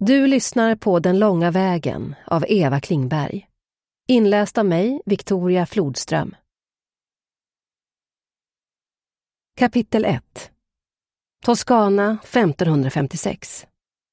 Du lyssnar på Den långa vägen av Eva Klingberg. Inläst av mig, Victoria Flodström. Kapitel 1. Toscana 1556.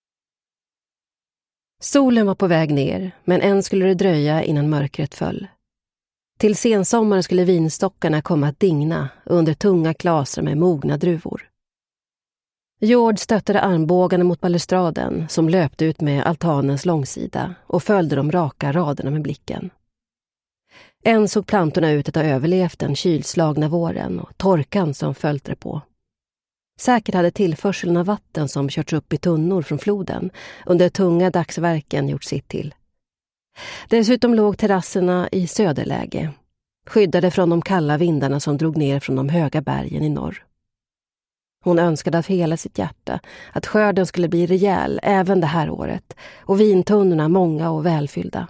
Solen var på väg ner, men än skulle det dröja innan mörkret föll. Till sensommaren skulle vinstockarna komma att digna under tunga klasar med mogna druvor. George stöttade armbågarna mot balustraden som löpte ut med altanens långsida och följde de raka raderna med blicken. Än såg plantorna ut att ha överlevt den kylslagna våren och torkan som följde på. Säkert hade tillförseln av vatten som körts upp i tunnor från floden under tunga dagsverken gjort sitt till. Dessutom låg terrasserna i söderläge, skyddade från de kalla vindarna som drog ner från de höga bergen i norr. Hon önskade av hela sitt hjärta att skörden skulle bli rejäl även det här året och vintunnorna många och välfyllda.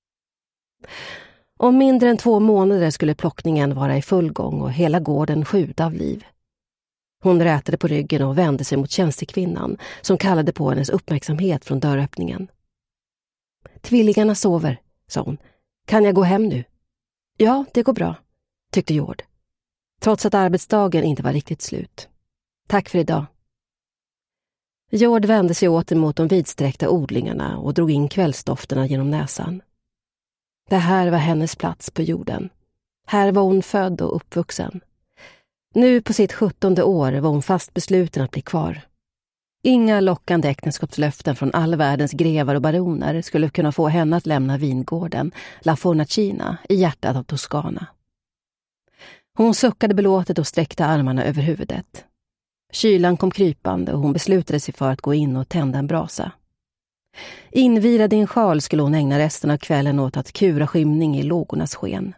Om mindre än 2 månader skulle plockningen vara i full gång och hela gården sjuda av liv. Hon rätade på ryggen och vände sig mot tjänstekvinnan som kallade på hennes uppmärksamhet från dörröppningen. Tvillingarna sover, sa hon. Kan jag gå hem nu? Ja, det går bra, tyckte George. Trots att arbetsdagen inte var riktigt slut. Tack för idag. George vände sig åter mot de vidsträckta odlingarna och drog in kvällsdofterna genom näsan. Det här var hennes plats på jorden. Här var hon född och uppvuxen. Nu på sitt 17:e år var hon fast besluten att bli kvar. Inga lockande äktenskapslöften från all världens grevar och baroner skulle kunna få henne att lämna vingården La Fornacina i hjärtat av Toscana. Hon suckade belåtet och sträckte armarna över huvudet. Kylan kom krypande och hon beslutade sig för att gå in och tända en brasa. Invirad i en sjal skulle hon ägna resten av kvällen åt att kura skymning i lågornas sken.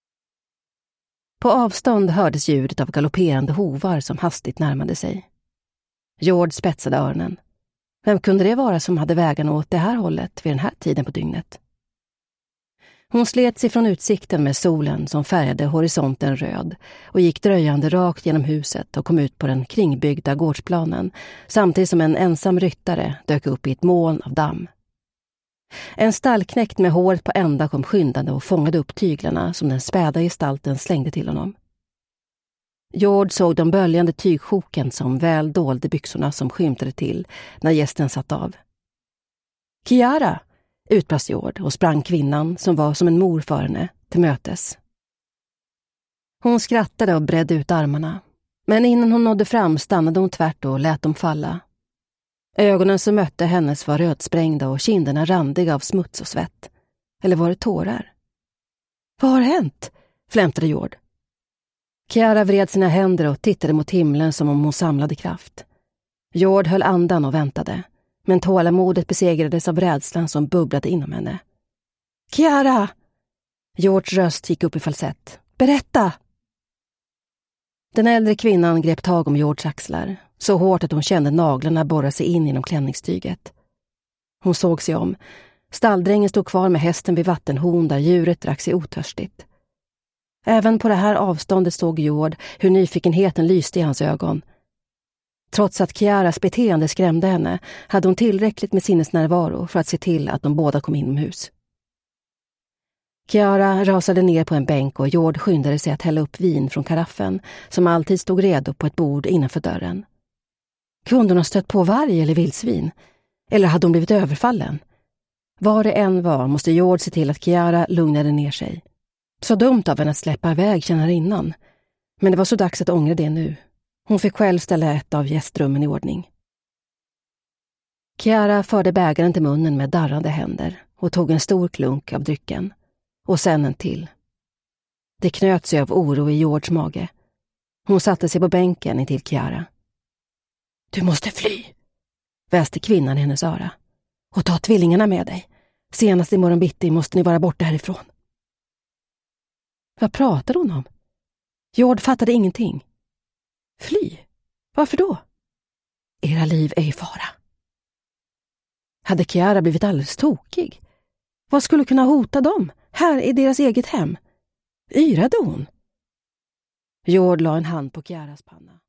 På avstånd hördes ljudet av galopperande hovar som hastigt närmade sig. George spetsade öronen. Vem kunde det vara som hade vägarna åt det här hållet vid den här tiden på dygnet? Hon slet sig från utsikten med solen som färgade horisonten röd och gick dröjande rakt genom huset och kom ut på den kringbyggda gårdsplanen samtidigt som en ensam ryttare dök upp i ett moln av damm. En stallknäckt med håret på ända kom skyndande och fångade upp tyglarna som den späda gestalten slängde till honom. George såg de böljande tygsjoken som väl dolde byxorna som skymtade till när gästen satt av. Chiara! Utbrast George och sprang kvinnan som var som en mor för henne till mötes. Hon skrattade och bredde ut armarna, men innan hon nådde fram stannade hon tvärt och lät dem falla. Ögonen som mötte hennes var rödsprängda och kinderna randiga av smuts och svett. Eller var det tårar? Vad har hänt? Flämtade George. Chiara vred sina händer och tittade mot himlen som om hon samlade kraft. George höll andan och väntade. Men tålamodet besegrades av rädslan som bubblade inom henne. Chiara! Georges röst gick upp i falsett. Berätta! Den äldre kvinnan grep tag om Georges axlar, så hårt att hon kände naglarna borra sig in genom klänningstyget. Hon såg sig om. Stalldrängen stod kvar med hästen vid vattenhon där djuret drack sig otörstigt. Även på det här avståndet såg George hur nyfikenheten lyste i hans ögon. Trots att Chiaras beteende skrämde henne hade hon tillräckligt med sinnesnärvaro för att se till att de båda kom inomhus. Chiara rasade ner på en bänk och George skyndade sig att hälla upp vin från karaffen som alltid stod redo på ett bord innanför dörren. Kunde hon ha stött på varg eller vildsvin? Eller hade hon blivit överfallen? Var det än var måste George se till att Chiara lugnade ner sig. Så dumt av henne att släppa iväg innan. Men det var så dags att ångra det nu. Hon fick själv ställa ett av gästrummen i ordning. Chiara förde bägaren till munnen med darrande händer och tog en stor klunk av drycken. Och sen en till. Det knöt sig av oro i Georges mage. Hon satte sig på bänken intill Chiara. Du måste fly, väste kvinnan i hennes öra. Och ta tvillingarna med dig. Senast imorgon bitti måste ni vara borta härifrån. Vad pratade hon om? George fattade ingenting. Fly? Varför då? Era liv är i fara. Hade Chiara blivit alldeles tokig? Vad skulle kunna hota dem? Här i deras eget hem. Yrade hon? George la en hand på Chiaras panna.